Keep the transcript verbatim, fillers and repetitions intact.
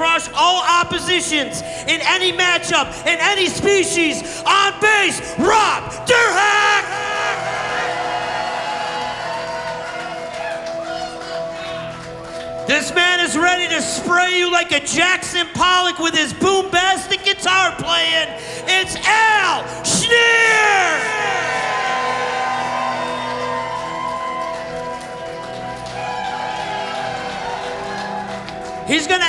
crush all oppositions in any matchup, in any species. On base, Rob Durhack! This man is ready to spray you like a Jackson Pollock with his boombastic guitar playing. It's Al Schneer! He's gonna